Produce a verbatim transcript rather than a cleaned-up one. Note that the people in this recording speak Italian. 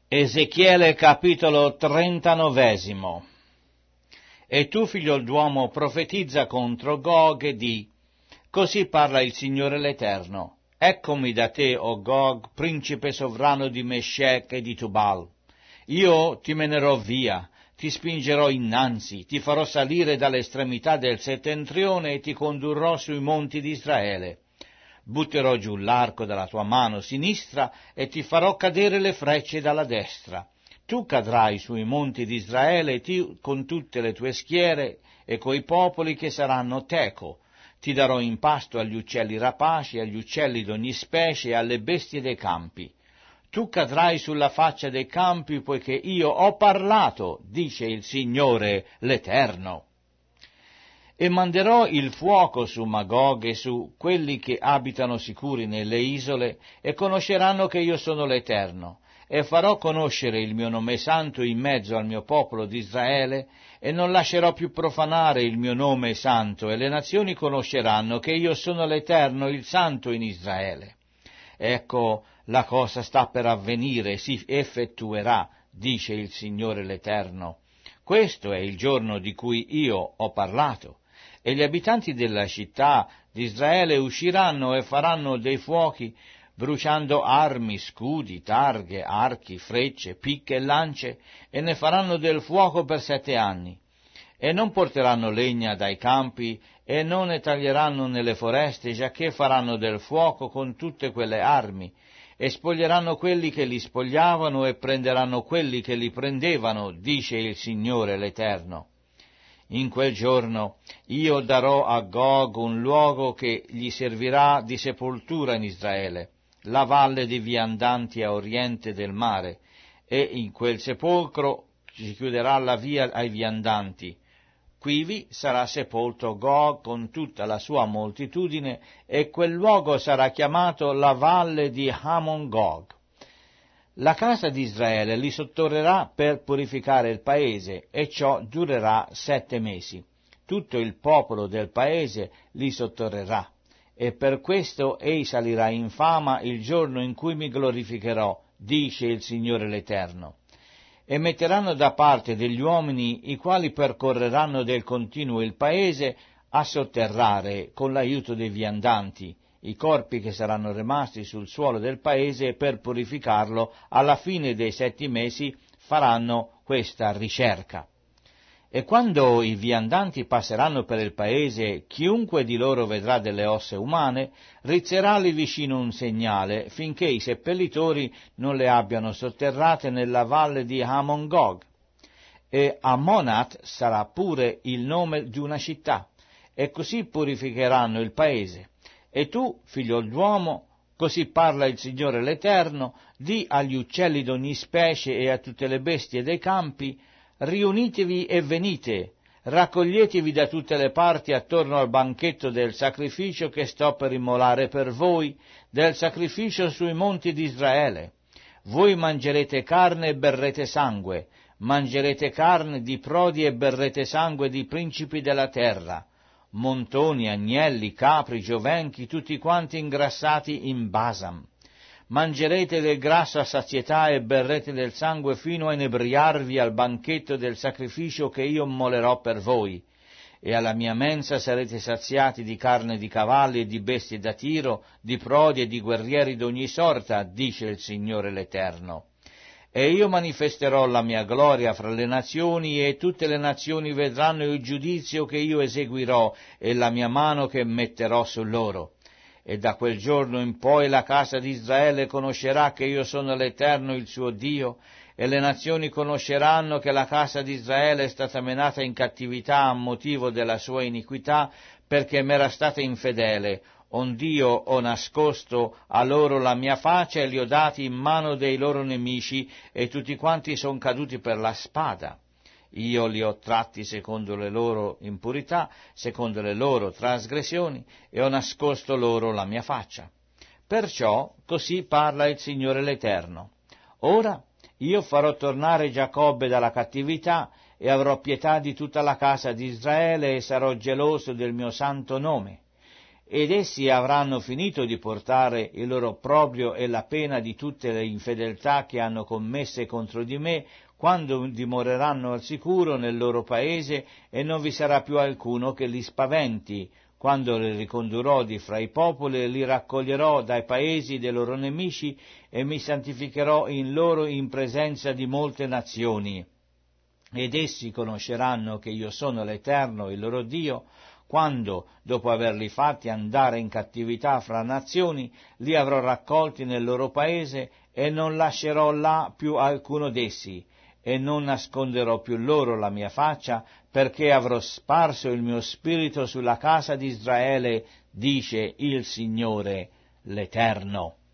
Ezechiele capitolo trentanovesimo. E tu, figlio d'uomo, profetizza contro Gog e di: così parla il Signore l'Eterno. Eccomi da te, o Gog, principe sovrano di Meshech e di Tubal. Io ti menerò via, ti spingerò innanzi, ti farò salire dall'estremità del settentrione e ti condurrò sui monti di Israele. Butterò giù l'arco dalla tua mano sinistra e ti farò cadere le frecce dalla destra. Tu cadrai sui monti di Israele ti, con tutte le tue schiere e coi popoli che saranno teco. Ti darò in pasto agli uccelli rapaci, agli uccelli d'ogni specie e alle bestie dei campi. Tu cadrai sulla faccia dei campi, poiché io ho parlato, dice il Signore l'Eterno. E manderò il fuoco su Magog e su quelli che abitano sicuri nelle isole, e conosceranno che io sono l'Eterno, e farò conoscere il mio nome santo in mezzo al mio popolo di Israele, e non lascerò più profanare il mio nome santo, e le nazioni conosceranno che io sono l'Eterno, il Santo in Israele. Ecco, la cosa sta per avvenire e si effettuerà, dice il Signore l'Eterno. Questo è il giorno di cui io ho parlato. E gli abitanti della città di Israele usciranno e faranno dei fuochi, bruciando armi, scudi, targhe, archi, frecce, picche e lance, e ne faranno del fuoco per sette anni. E non porteranno legna dai campi, e non ne taglieranno nelle foreste, giacché faranno del fuoco con tutte quelle armi, e spoglieranno quelli che li spogliavano, e prenderanno quelli che li prendevano, dice il Signore l'Eterno. In quel giorno io darò a Gog un luogo che gli servirà di sepoltura in Israele, la valle di viandanti a oriente del mare, e in quel sepolcro si chiuderà la via ai viandanti. Quivi sarà sepolto Gog con tutta la sua moltitudine, e quel luogo sarà chiamato la valle di Hamon Gog. La casa di Israele li sotterrerà per purificare il paese, e ciò durerà sette mesi. Tutto il popolo del paese li sotterrerà, e per questo ei salirà in fama il giorno in cui mi glorificherò, dice il Signore l'Eterno. E metteranno da parte degli uomini i quali percorreranno del continuo il paese a sotterrare, con l'aiuto dei viandanti, i corpi che saranno rimasti sul suolo del paese, e per purificarlo alla fine dei sette mesi faranno questa ricerca. E quando i viandanti passeranno per il paese, chiunque di loro vedrà delle ossa umane, rizzerà lì vicino un segnale, finché i seppellitori non le abbiano sotterrate nella valle di Hamon Gog. E Ammonat sarà pure il nome di una città, e così purificheranno il paese. E tu, figlio d'uomo, così parla il Signore l'Eterno, di agli uccelli d'ogni specie e a tutte le bestie dei campi: riunitevi e venite, raccoglietevi da tutte le parti attorno al banchetto del sacrificio che sto per immolare per voi, del sacrificio sui monti di Israele. Voi mangerete carne e berrete sangue, mangerete carne di prodi e berrete sangue di principi della terra, montoni, agnelli, capri, giovenchi, tutti quanti ingrassati in Basam. Mangerete del grasso a sazietà e berrete del sangue fino a inebriarvi al banchetto del sacrificio che io immolerò per voi. E alla mia mensa sarete saziati di carne di cavalli e di bestie da tiro, di prodi e di guerrieri d'ogni sorta, dice il Signore l'Eterno. E io manifesterò la mia gloria fra le nazioni, e tutte le nazioni vedranno il giudizio che io eseguirò e la mia mano che metterò su loro. E da quel giorno in poi la casa di Israele conoscerà che io sono l'Eterno, il suo Dio, e le nazioni conosceranno che la casa di Israele è stata menata in cattività a motivo della sua iniquità, perché m'era stata infedele, ond'io ho nascosto a loro la mia faccia e li ho dati in mano dei loro nemici, e tutti quanti son caduti per la spada. Io li ho tratti secondo le loro impurità, secondo le loro trasgressioni, e ho nascosto loro la mia faccia. Perciò così parla il Signore l'Eterno. Ora io farò tornare Giacobbe dalla cattività, e avrò pietà di tutta la casa di Israele, e sarò geloso del mio santo nome. ed essi avranno finito di portare il loro opprobrio e la pena di tutte le infedeltà che hanno commesse contro di me, quando dimoreranno al sicuro nel loro paese, e non vi sarà più alcuno che li spaventi, quando li ricondurrò di fra i popoli e li raccoglierò dai paesi dei loro nemici, e mi santificherò in loro in presenza di molte nazioni. Ed essi conosceranno che io sono l'Eterno, il loro Dio, quando, dopo averli fatti andare in cattività fra nazioni, li avrò raccolti nel loro paese, e non lascerò là più alcuno d'essi, e non nasconderò più loro la mia faccia, perché avrò sparso il mio spirito sulla casa di Israele, dice il Signore l'Eterno.